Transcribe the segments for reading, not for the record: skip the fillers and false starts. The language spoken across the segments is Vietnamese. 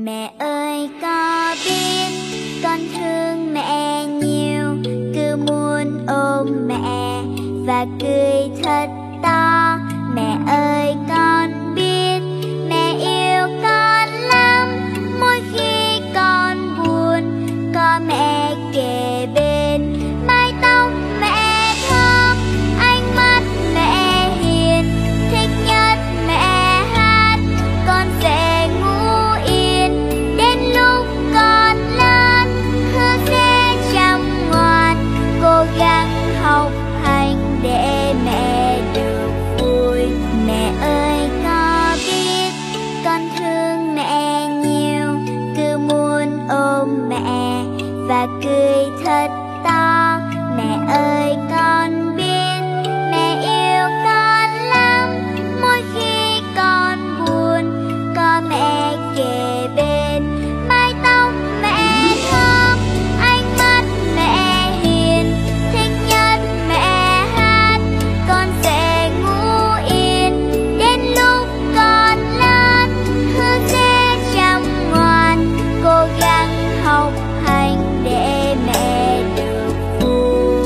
Mẹ ơi có biết con thương mẹ nhiều, cứ muốn ôm mẹ và cười thật to. Mẹ ơi con biết mẹ yêu con lắm, mỗi khi con buồn có mẹ kề bên. Mái tóc mẹ thơm, ánh mắt mẹ hiền, thích nhất mẹ hát con sẽ ngủ yên. Đến lúc con lớn hứa sẽ chăm ngoan, cố gắng học hành để mẹ được vui. Mẹ ơi có biết con thương mẹ nhiều, cứ muốn ôm mẹ và cười thật to. Mẹ ơi con biết mẹ yêu con lắm, mỗi khi con buồn có mẹ kề bên. Mái tóc mẹ thơm, ánh mắt mẹ hiền, thích nhất mẹ hát con sẽ ngủ yên. Đến lúc con lớn hứa sẽ chăm ngoan, cố gắng học hành để mẹ được vui.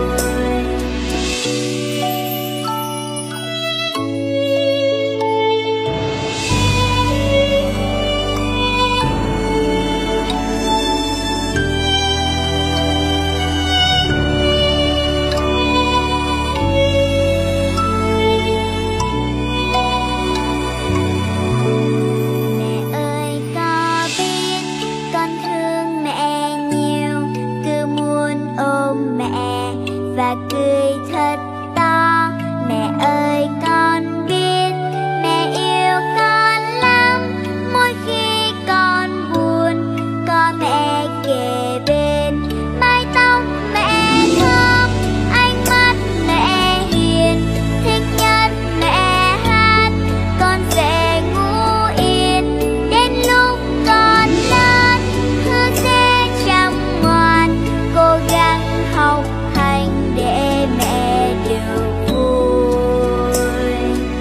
Mẹ ơi có biết con thương mẹ nhiều, cứ muốn ôm mẹ và cười thật to. Mẹ ơi con biết mẹ yêu con lắm, mỗi khi con buồn có mẹ kề bên. Mái tóc mẹ thơm, ánh mắt mẹ hiền, thích nhất mẹ hát con sẽ ngủ yên. Đến lúc con lớn hứa sẽ chăm ngoan, cố gắng học hành để mẹ được vui.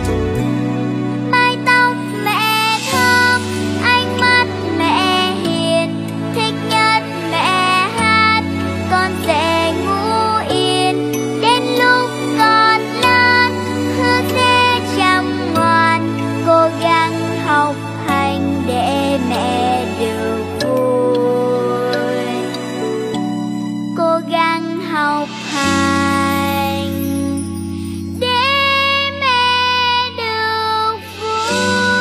Mái tóc mẹ thơm, ánh mắt mẹ hiền, thích nhất mẹ hát con sẽ ngủ yên. Đến lúc con lớn hứa sẽ chăm ngoan, cố gắng học hành để mẹ được vui. Cố gắng học hành để mẹ được vui.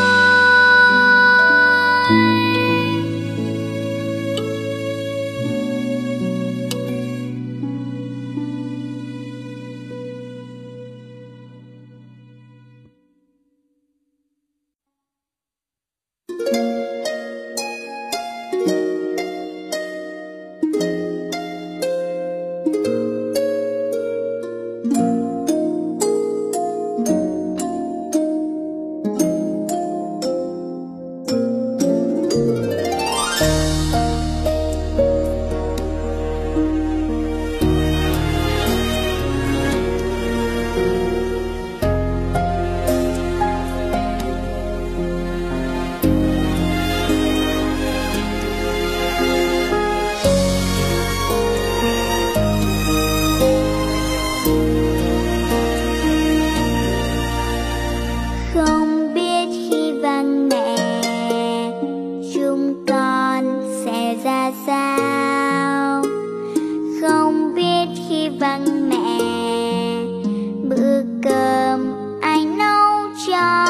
Không biết khi vắng mẹ chúng con sẽ ra sao. Không biết khi vắng mẹ bữa cơm ai nấu cho.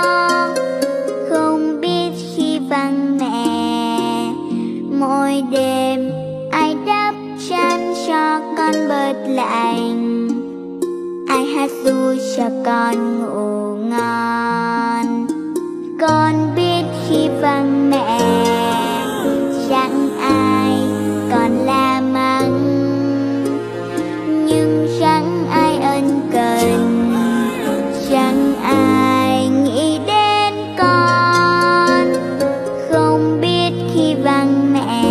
Không biết khi vắng mẹ mỗi đêm ai đắp chăn cho con bớt lạnh, ai hát ru cho con ngủ ngon. Con biết khi vắng mẹ chẳng ai còn la mắng, nhưng chẳng ai ân cần, chẳng ai nghĩ đến con. Không biết khi vắng mẹ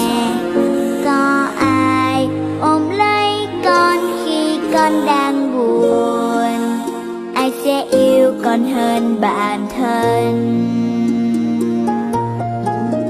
có ai ôm lấy con khi con đang buồn, ai sẽ yêu con hơn bản thân.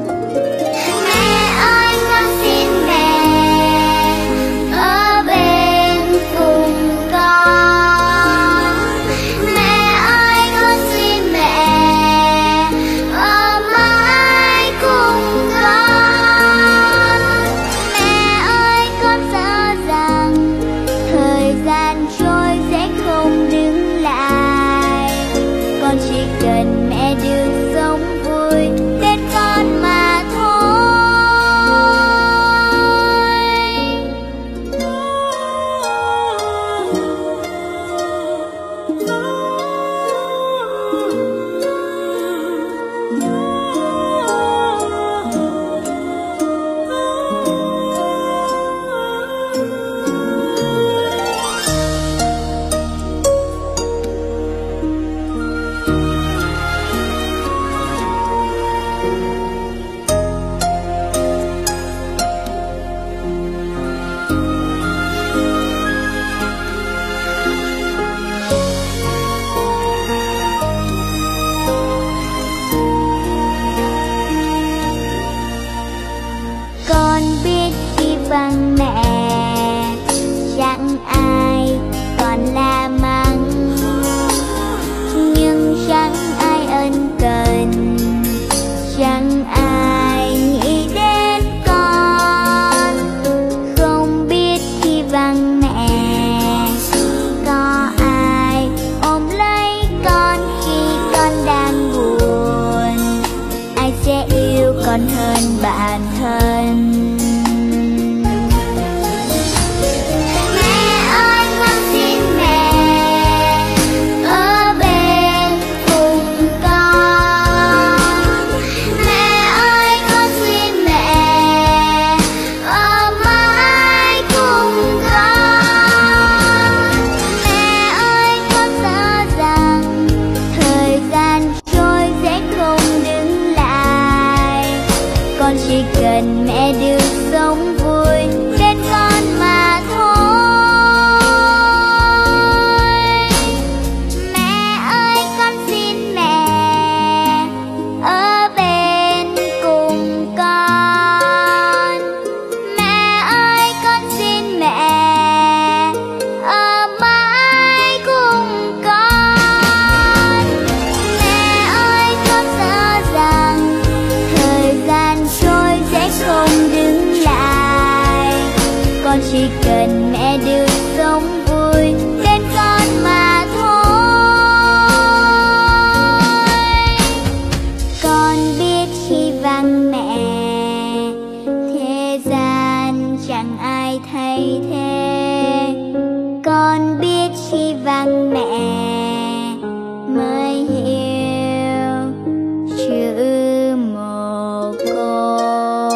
biết khi vắng mẹ mới hiểu chữ mồ côi.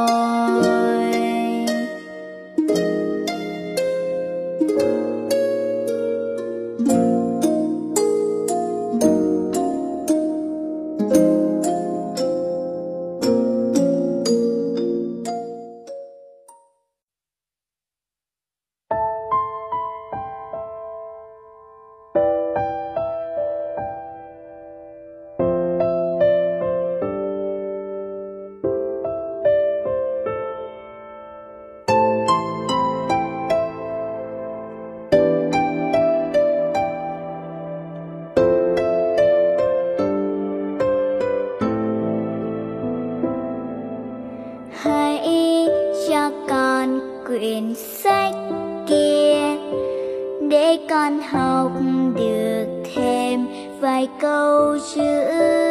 Hãy cho con quyển sách kia để con học được thêm vài câu chữ.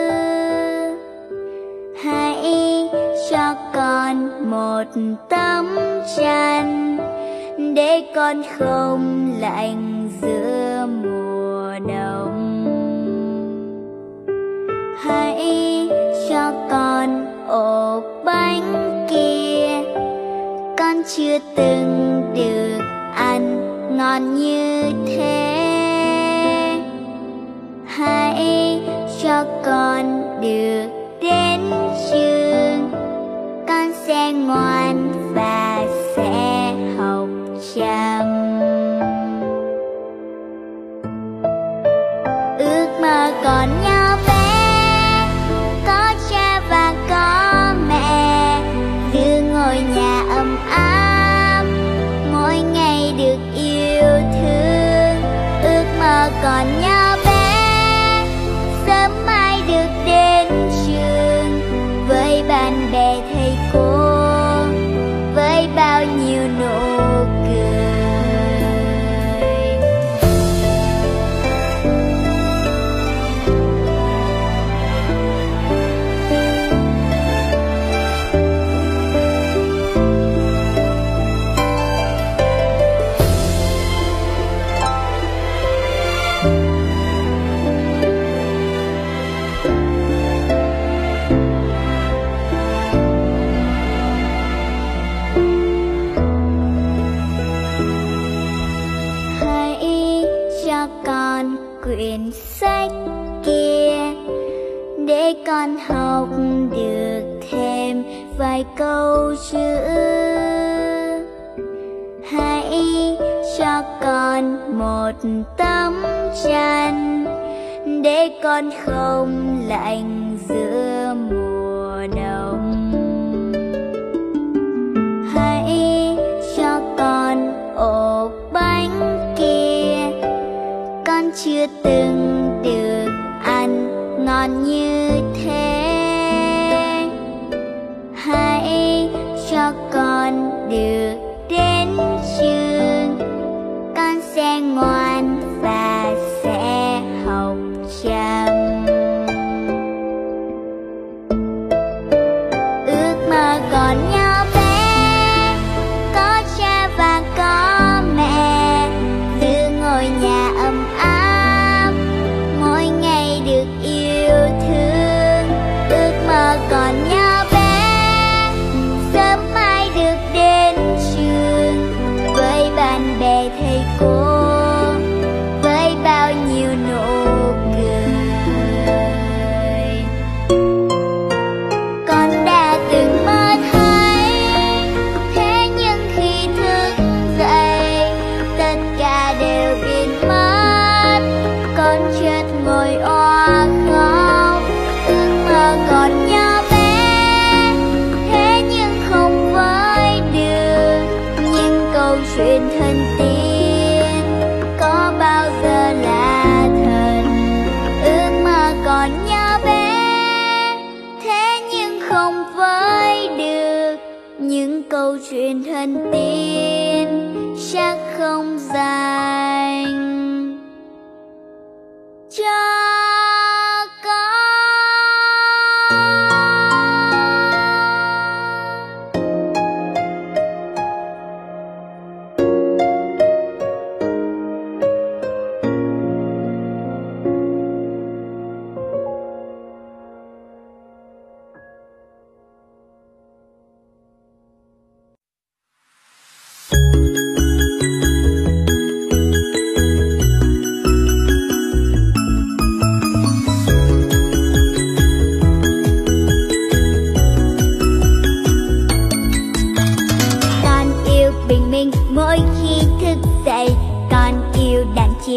Hãy cho con một tấm chăn để con không lạnh giữa mùa đông. Hãy cho con ổ bánh kia con chưa từng được ăn ngon như thế. Hãy cho con được đến trường, con sẽ ngoan và sẽ học chăm. Ước mơ còn nhỏ bé, có cha và có mẹ, đưa ngôi nhà ấm áp, mỗi ngày được yêu thương. Ước mơ còn nhỏ bé, sớm mai được đến trường với bạn bè thầy cô, với bao nhiêu nụ cười. Con quyển sách kia để con học được thêm vài câu chữ. Hãy cho con một tấm chăn để con không lạnh giữa mùa đông. Hãy cho con ổ bánh kia con chưa từng được ăn ngon như thế. Hãy cho con được đến trường, con sẽ ngoan và sẽ học chăm. Ước mơ còn nhỏ bé, có cha và có mẹ, đưa ngôi nhà ấm áp, mỗi ngày được yêu thương.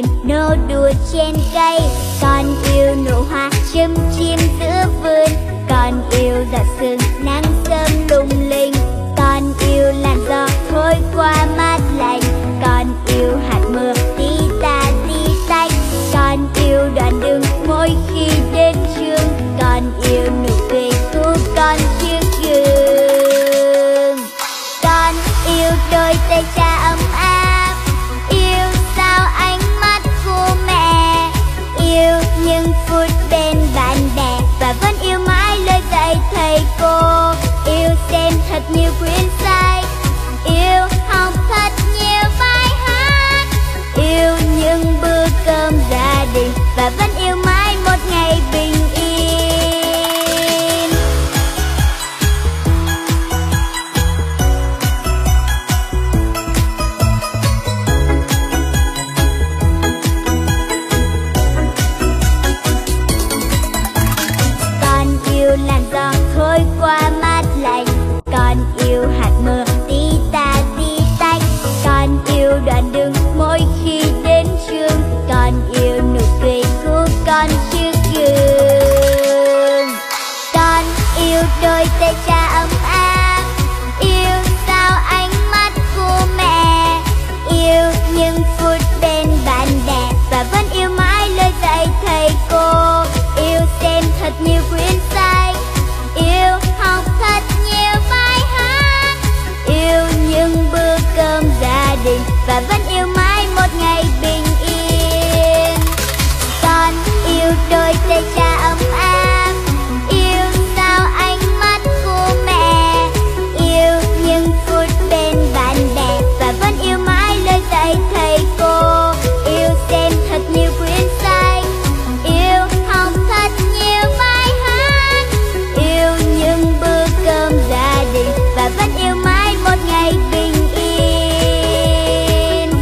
chim nô đùa trên cây. Con yêu nụ hoa châm chim giữa vườn. Con yêu giọt sương nắng sớm lung linh. Con yêu làn gió thổi qua mát lạnh. Con yêu hạt mưa tí ta tí tách. Con yêu đoạn đường mỗi khi đến trường. Con yêu nụ cười của con trước gương. Con yêu đôi tay cha ấm áp. Yêu sao ánh mắt của mẹ. Yêu những phút bên bạn bè. Và vẫn yêu mãi lời dạy thầy cô. Yêu xem thật nhiều quyển sách. Yêu học thật nhiều bài hát. Yêu những bữa cơm gia đình. Và vẫn yêu mãi một ngày bình yên. Con yêu làn gió thổi qua mát lạnh. Con yêu hạt mưa tí ta tí tách. Con yêu đoạn đường mỗi khi đến trường. Con yêu nụ cười của con trước gương. Con yêu đôi tay cha ấm áp. Yêu sao ánh mắt của mẹ. Yêu những phút bên bạn bè. Và vẫn yêu mãi lời dạy thầy cô. Yêu xem thật nhiều quyển sách. Yêu học thật nhiều bài hát. Yêu những bữa cơm gia đình. Và vẫn yêu mãi một ngày bình yên. Con yêu đôi tay cha ấm áp. Yêu sao ánh mắt của mẹ. Yêu những phút bên bạn bè. Và vẫn yêu mãi lời dạy thầy cô. Yêu xem thật nhiều quyển sách. Yêu học thật nhiều bài hát. Yêu những bữa cơm gia đình. Và vẫn yêu mãi một ngày bình yên.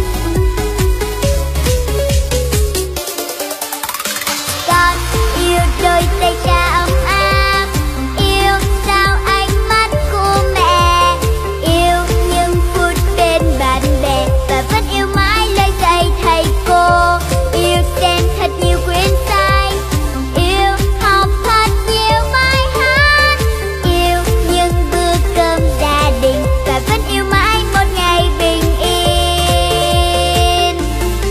Con yêu đôi tay cha ấm áp. Yêu sao ánh mắt của mẹ. Yêu những phút bên bạn bè. Và vẫn yêu mãi lời dạy thầy cô. Yêu xem thật nhiều quyển sách. Yêu học thật nhiều bài hát. Yêu những bữa cơm gia đình. Và vẫn yêu mãi một ngày bình yên.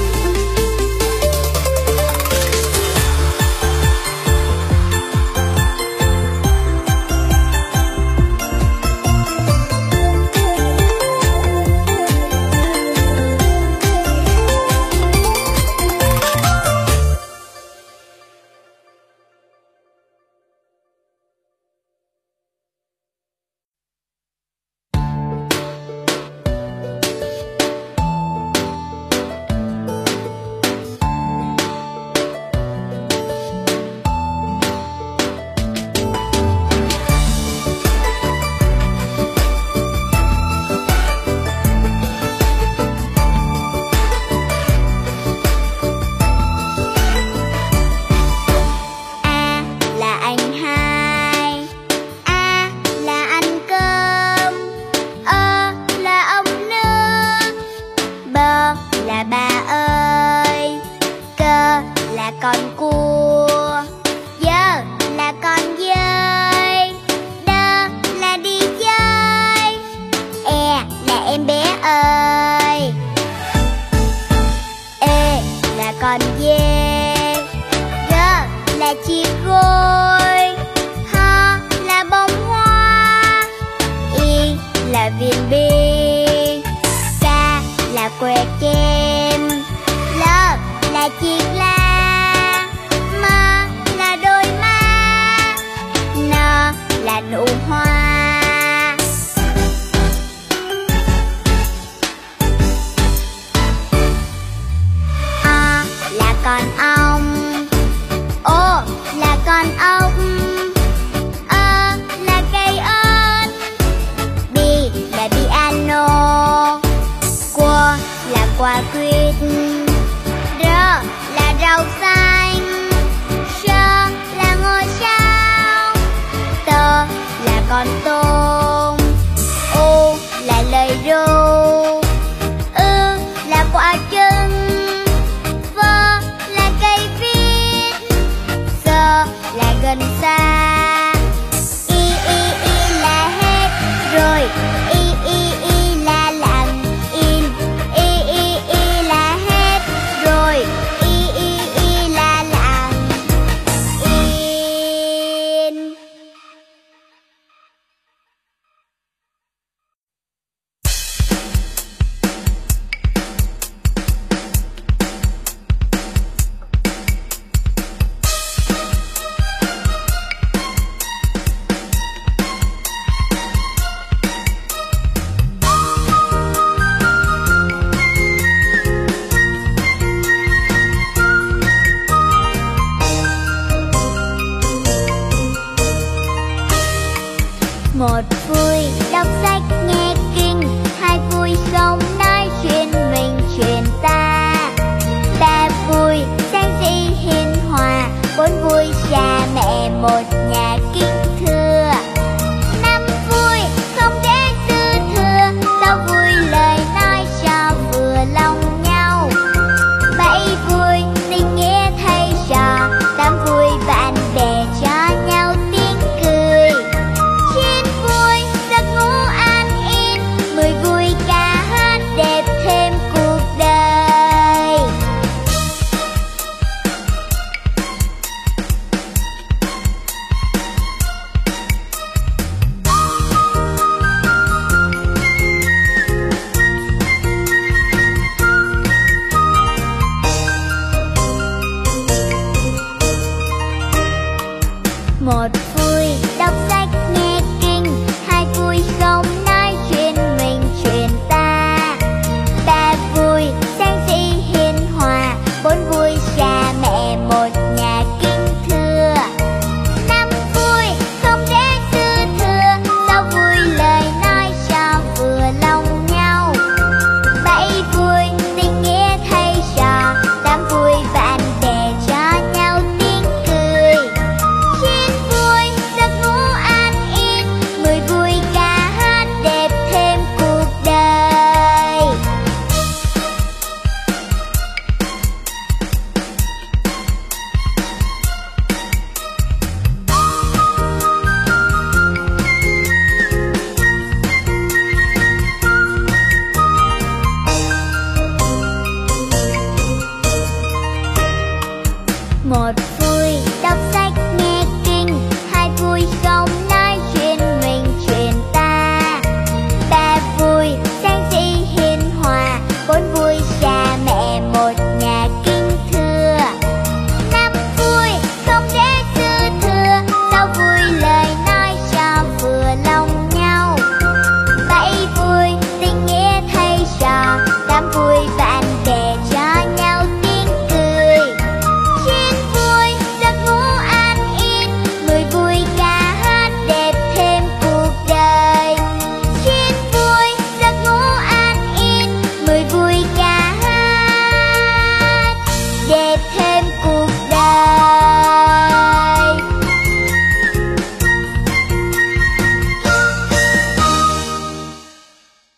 A là anh hai. A là ăn cơm. Ơ là ống nước. Bơ là ba ơi. Cơ là con cua. Dơ là con dơi. Đơ là đi chơi. E là em bé ơi. Ê là con dê. Gơ là chiếc gối. Ho là bông hoa. Y là viên bi. Ca là que kem. Lơ là chiếc la. Mơ là đôi má. Nơ là nụ hoa. A là con ong. Ô là con ốc. Ơ là cây ớt. Bi là piano. Quơ là quả quýt.